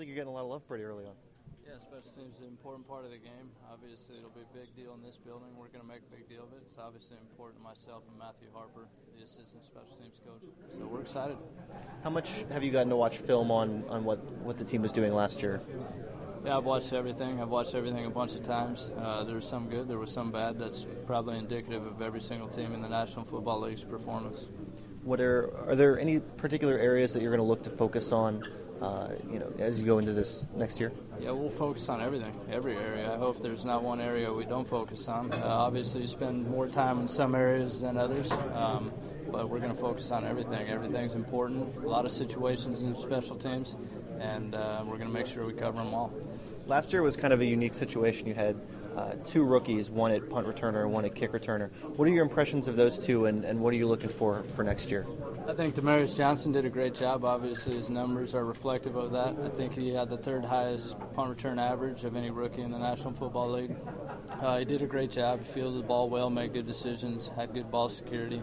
like you're getting a lot of love pretty early on. Yeah, special teams is an important part of the game. Obviously, it'll be a big deal in this building. We're going to make a big deal of it. It's obviously important to myself and Matthew Harper, the assistant special teams coach. So we're excited. How much have you gotten to watch film on what the team was doing last year? Yeah, I've watched everything. I've watched everything a bunch of times. There was some good, there was some bad. That's probably indicative of every single team in the National Football League's performance. Are there any particular areas that you're going to look to focus on as you go into this next year? Yeah, we'll focus on everything, every area. I hope there's not one area we don't focus on. Obviously, you spend more time in some areas than others, but we're going to focus on everything. Everything's important. A lot of situations in special teams, and we're going to make sure we cover them all. Last year was kind of a unique situation. You had two rookies, one at punt returner and one at kick returner. What are your impressions of those two, and what are you looking for next year? I think Demarius Johnson did a great job. Obviously, his numbers are reflective of that. I think he had the third highest punt return average of any rookie in the National Football League. He did a great job. He fielded the ball well, made good decisions, had good ball security.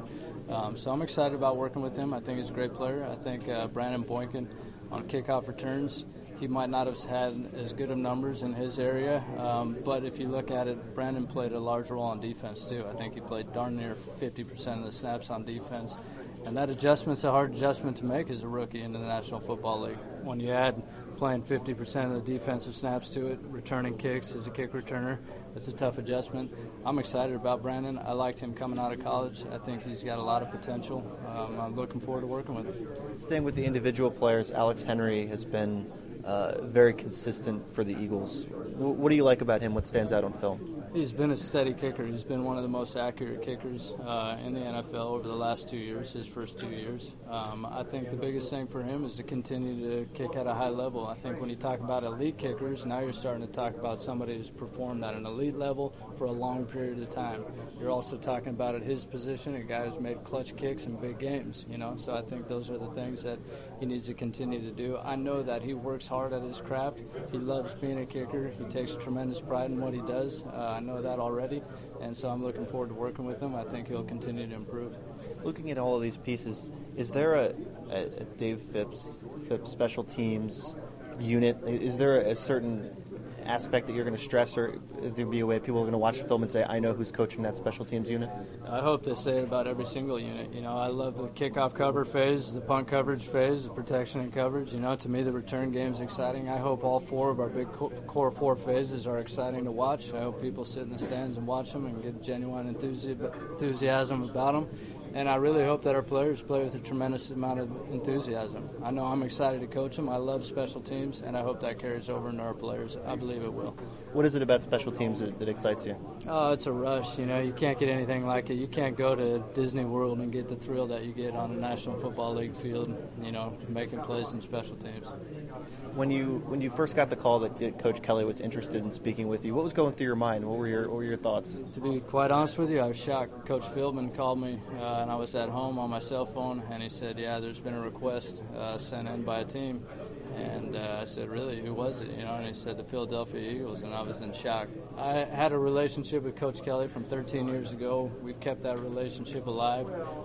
So I'm excited about working with him. I think he's a great player. I think Brandon Boykin on kickoff returns, he might not have had as good of numbers in his area, but if you look at it, Brandon played a large role on defense too. I think he played darn near 50% of the snaps on defense, and that adjustment's a hard adjustment to make as a rookie in the National Football League. When you add playing 50% of the defensive snaps to it, returning kicks as a kick returner, it's a tough adjustment. I'm excited about Brandon. I liked him coming out of college. I think he's got a lot of potential. I'm looking forward to working with him. Staying with the individual players, Alex Henry has been very consistent for the Eagles. What do you like about him? What stands out on film? He's been a steady kicker. He's been one of the most accurate kickers in the NFL over the last 2 years, his first 2 years. I think the biggest thing for him is to continue to kick at a high level. I think when you talk about elite kickers, now you're starting to talk about somebody who's performed at an elite level for a long period of time. You're also talking about at his position, a guy who's made clutch kicks in big games, So I think those are the things that he needs to continue to do. I know that he works hard at his craft. He loves being a kicker. He takes tremendous pride in what he does. I know that already, and so I'm looking forward to working with him. I think he'll continue to improve. Looking at all of these pieces, is there a Dave Phipps special teams unit? Is there a certain aspect that you're going to stress, or there be a way people are going to watch the film and say, I know who's coaching that special teams unit? I hope they say it about every single unit. I love the kickoff cover phase, the punt coverage phase, the protection and coverage. To me, the return game is exciting. I hope all four of our big core four phases are exciting to watch. I hope people sit in the stands and watch them and get genuine enthusiasm about them. And I really hope that our players play with a tremendous amount of enthusiasm. I know I'm excited to coach them. I love special teams, and I hope that carries over into our players. I believe it will. What is it about special teams that excites you? Oh, it's a rush. You can't get anything like it. You can't go to Disney World and get the thrill that you get on a National Football League field, making plays in special teams. When you first got the call that Coach Kelly was interested in speaking with you, what was going through your mind? What were your thoughts? To be quite honest with you, I was shocked. Coach Philbin called me, and I was at home on my cell phone, and he said, yeah, there's been a request sent in by a team. And I said, really, who was it? And he said the Philadelphia Eagles, and I was in shock. I had a relationship with Coach Kelly from 13 years ago. We've kept that relationship alive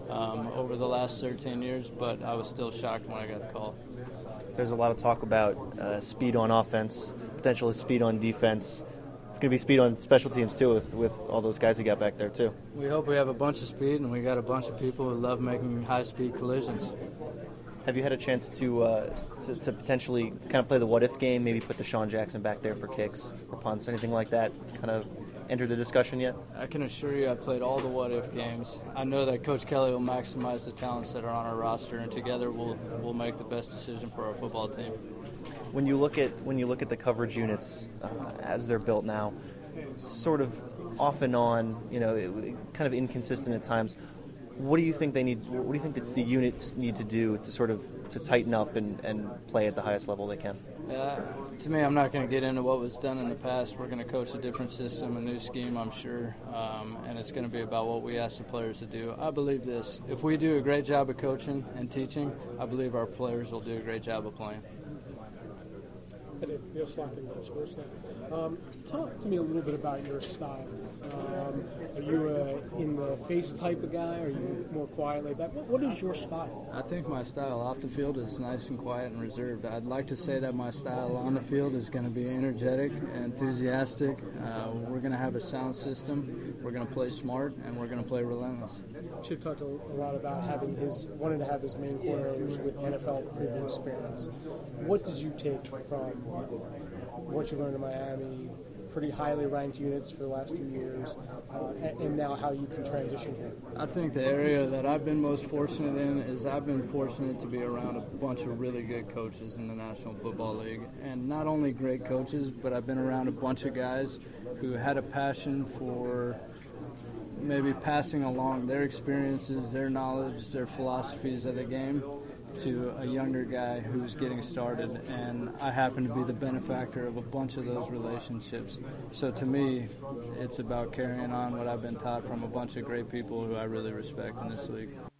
over the last 13 years, but I was still shocked when I got the call. There's a lot of talk about speed on offense, potential speed on defense. It's going to be speed on special teams, too, with all those guys you got back there, too. We hope we have a bunch of speed, and we got a bunch of people who love making high-speed collisions. Have you had a chance to potentially kind of play the what-if game, maybe put Deshaun Jackson back there for kicks or punts, anything like that, kind of enter the discussion yet? I can assure you I played all the what-if games. I know that Coach Kelly will maximize the talents that are on our roster, and together we'll make the best decision for our football team. When you look at the coverage units as they're built now, sort of off and on, kind of inconsistent at times. What do you think they need? What do you think that the units need to do to tighten up and play at the highest level they can? To me, I'm not going to get into what was done in the past. We're going to coach a different system, a new scheme, I'm sure, and it's going to be about what we ask the players to do. I believe this. If we do a great job of coaching and teaching, I believe our players will do a great job of playing. Hey, Neil Slotkin from Sportsnet. Talk to me a little bit about your style. Are you in the face type of guy? Are you more quiet like that? What is your style? I think my style off the field is nice and quiet and reserved. I'd like to say that my style on the field is going to be energetic, enthusiastic. We're going to have a sound system. We're going to play smart, and we're going to play relentless. Chip talked a lot about wanting to have his main coordinators with NFL previous experience. What did you take from what you learned in Miami, pretty highly ranked units for the last few years, and now how you can transition here? I think the area that I've been most fortunate in is I've been fortunate to be around a bunch of really good coaches in the National Football League. And not only great coaches, but I've been around a bunch of guys who had a passion for maybe passing along their experiences, their knowledge, their philosophies of the game to a younger guy who's getting started, and I happen to be the benefactor of a bunch of those relationships. So to me, it's about carrying on what I've been taught from a bunch of great people who I really respect in this league.